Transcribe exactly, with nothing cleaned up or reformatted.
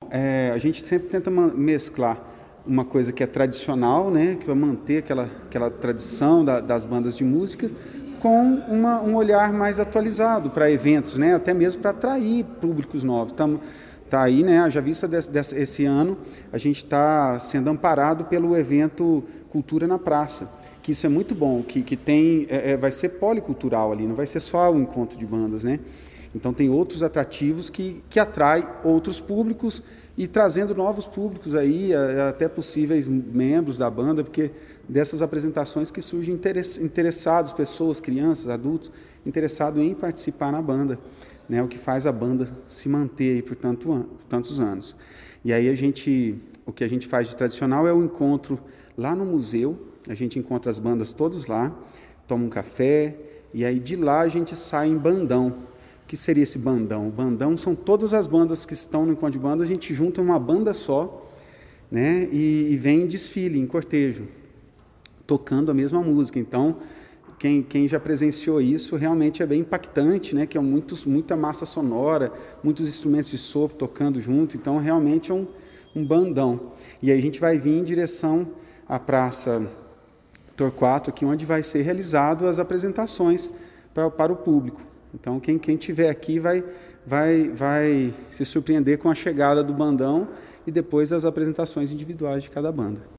é, a gente sempre tenta mesclar uma coisa que é tradicional, né, que vai manter aquela, aquela tradição da, das bandas de música, com uma, um olhar mais atualizado para eventos, né, até mesmo para atrair públicos novos. Estamos tá aí, né, já vista desse, desse, esse ano, a gente está sendo amparado pelo evento Cultura na Praça, que isso é muito bom, que, que tem, é, vai ser policultural ali, não vai ser só o encontro de bandas, né? Então tem outros atrativos que, que atraem outros públicos e trazendo novos públicos aí, até possíveis membros da banda, porque dessas apresentações que surgem interessados, pessoas, crianças, adultos, interessados em participar na banda, né? O que faz a banda se manter aí por, tanto, por tantos anos. E aí a gente, o que a gente faz de tradicional é o encontro lá no museu, a gente encontra as bandas todos lá, toma um café, e aí de lá a gente sai em bandão. O que seria esse bandão? O bandão são todas as bandas que estão no encontro de bandas, a gente junta uma banda só, né, e, e vem em desfile, em cortejo, tocando a mesma música. Então, quem, quem já presenciou isso realmente é bem impactante, né, que é muitos, muita massa sonora, muitos instrumentos de sopro tocando junto, então realmente é um, um bandão. E aí a gente vai vir em direção à Praça Torquato, aqui onde vai ser realizado as apresentações pra, para o público. Então, quem, quem tiver aqui vai, vai, vai se surpreender com a chegada do bandão e depois as apresentações individuais de cada banda.